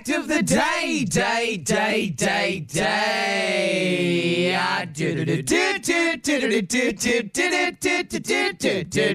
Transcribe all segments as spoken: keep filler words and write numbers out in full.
fact of the day, day, day, day, day. Ah, do do do do do do do do do do do do do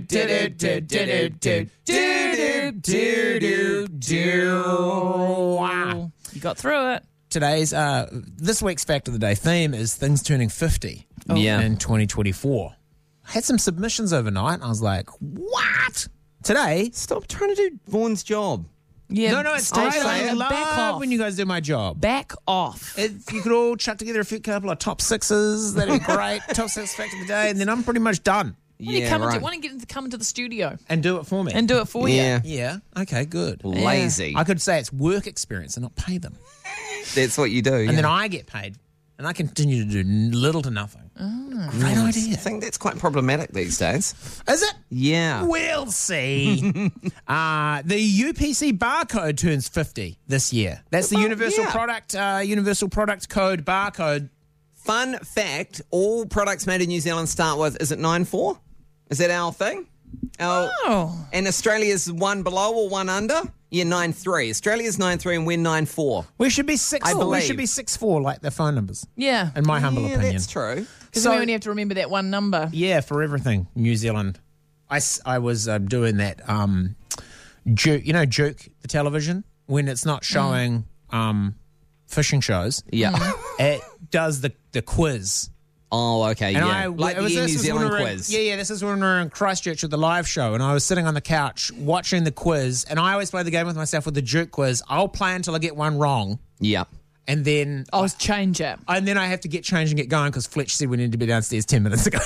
do do. Wow. You got through it. Today's, uh, this week's fact of the day theme is things turning fifty Yeah. in twenty twenty-four. I had some submissions overnight and I was like, what? Today? Stop trying to do Vaughan's job. Yeah, No, no, it's stay great. I silent. love Back off. when you guys do my job. Back off. If you could all chuck together a few couple of top sixes, that'd be great. Top six fact of the day, and then I'm pretty much done. Why don't you Yeah, come right. into, why don't you get into, come into the studio And do it for me. and do it for Yeah. yeah, okay, good. Lazy. I could say it's work experience and not pay them. That's what you do. And then I get paid, and I continue to do little to nothing. Great I idea. think that's quite problematic these days. Is it? Yeah. We'll see. uh, the U P C barcode turns fifty this year. That's the Well, universal yeah. product, uh, universal product code barcode. Fun fact, all products made in New Zealand start with, is it nine four? Is that our thing? Our, Oh. And Australia's one below or one under? Yeah, nine three. Australia's nine three and we're nine four. We should be six. I We believe. should be six four, like the phone numbers. Yeah. In my humble Yeah, opinion. that's true. Because So- we only have to remember that one number. Yeah, for everything, New Zealand. I, s- I was uh, doing that, um, Juke, you know, Juke, the television, when it's not showing um, fishing shows, Yeah. it does the, the quiz. Oh, okay, And yeah. I, like it the was, Air this New was when Zealand we were in- quiz. yeah, yeah, this is when we were in Christchurch at the live show, and I was sitting on the couch watching the quiz, and I always play the game with myself with the Juke quiz. I'll play until I get one wrong, Yeah. and then I'll change it. and then I have to get changed and get going because Fletch said we need to be downstairs ten minutes ago.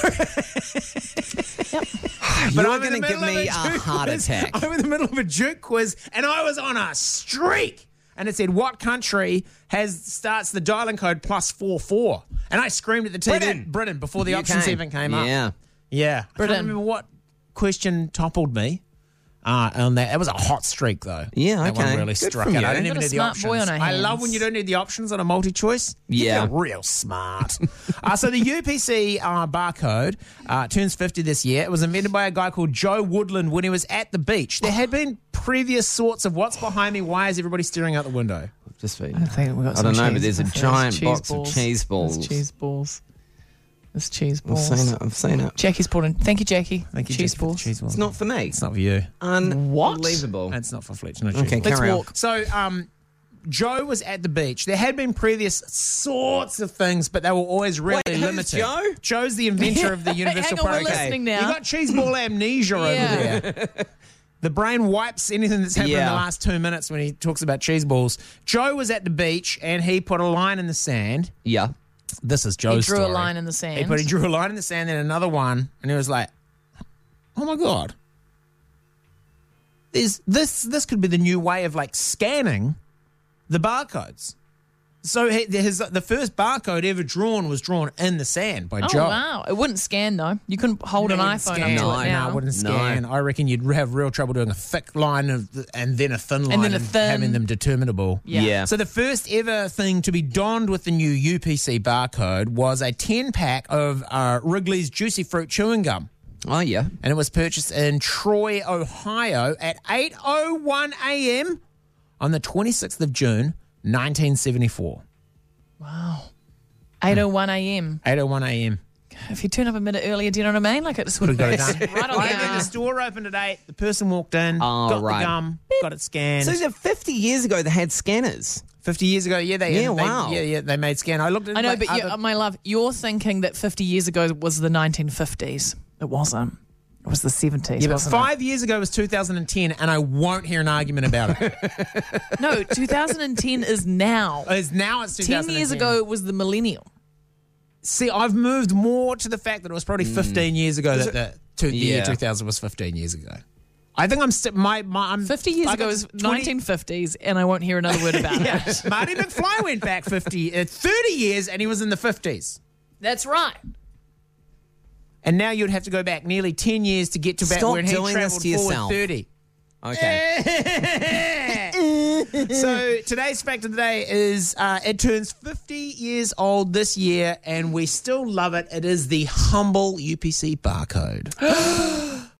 You're I'm in the going to give middle of me a Juke heart quiz. attack. I'm in the middle of a Juke quiz, and I was on a streak. And it said, "What country has starts the dialing code plus four four?" And I screamed at the T V, Britain. Britain, before the U K. options even came up. Yeah. Yeah, I Britain. can't remember what question toppled me. Uh, on that, it was a hot streak though. Yeah, that one okay. really Good struck from it. you. I didn't Got even a need the smart options. boy on our I love hands. when you don't need the options on a multi-choice. Yeah. You're real smart. uh, so the U P C uh, barcode uh, turns fifty this year. It was invented by a guy called Joe Woodland when he was at the beach. There had been previous sorts of what's behind me. Why is everybody staring out the window? Just for you. I think we got I don't some know, but cheese. there's a There's giant cheese box of balls. cheese balls. There's cheese balls. There's cheese I've balls. seen it. I've seen it. Jackie's poured in. Thank you, Jackie. Thank you, cheese Jackie, for the balls. cheese balls. It's not for me. It's not for you. Unbelievable. It's not for Fletch. No Okay, cheese balls. Let's carry on. walk. So, um, Joe was at the beach. There had been previous sorts of things, but they were always really Wait, who's limited. Joe? Joe's the inventor of the universal Hang on, we're product. listening You now. got cheese ball amnesia Yeah. over there. The brain wipes anything that's happened in Yeah. the last two minutes when he talks about cheese balls. Joe was at the beach and he put a line in the sand. Yeah. This is He Joe's drew a story. line in the sand. He put he drew a line in the sand, then another one, and he was like, "Oh my god, there's this. This could be the new way of like scanning the barcodes." So he, his the first barcode ever drawn was drawn in the sand by Oh, Joe. wow. It wouldn't scan, though. You couldn't hold No, an it wouldn't iPhone scan. up to No, it no, now. it wouldn't No. scan. I reckon you'd have real trouble doing a thick line of the, and then a thin line And then a thin- having them determinable. Yeah. Yeah. So the first ever thing to be donned with the new U P C barcode was a ten pack of uh, Wrigley's Juicy Fruit chewing gum. Oh, yeah. And it was purchased in Troy, Ohio at eight oh one a.m. on the twenty-sixth of June, nineteen seventy-four. Wow. eight oh one a.m. eight oh one a.m. If you turn up a minute earlier, do you know what I mean? Like it just would have Got got it done. right on I the think the hour. store opened at eight. The person walked in, Oh, got right. the gum, got it scanned. So fifty years ago, they had scanners. Fifty years ago, yeah, they Yeah, they- wow. yeah, yeah, they made scan. I looked at I know, like, but you, other- my love, you're thinking that fifty years ago was the nineteen fifties. It wasn't. It was the seventies, yeah, but wasn't five years ago was two thousand ten, and I won't hear an argument about it. it? No, two thousand ten is now. It's now it's two thousand ten. Ten years ago, it was the millennium. See, I've moved more to the fact that it was probably fifteen years ago that the, to, the year Yeah. two thousand was fifteen years ago. I think I'm st- my my I'm fifty years I ago got was twenty nineteen fifties, and I won't hear another word about Yeah. it. Marty McFly went back fifty, uh, thirty years, and he was in the fifties. That's right. And now you'd have to go back nearly ten years to get to back Stop when he doing this travelled to forward yourself. thirty. Okay. So today's fact of the day is uh, it turns fifty years old this year, and we still love it. It is the humble U P C barcode.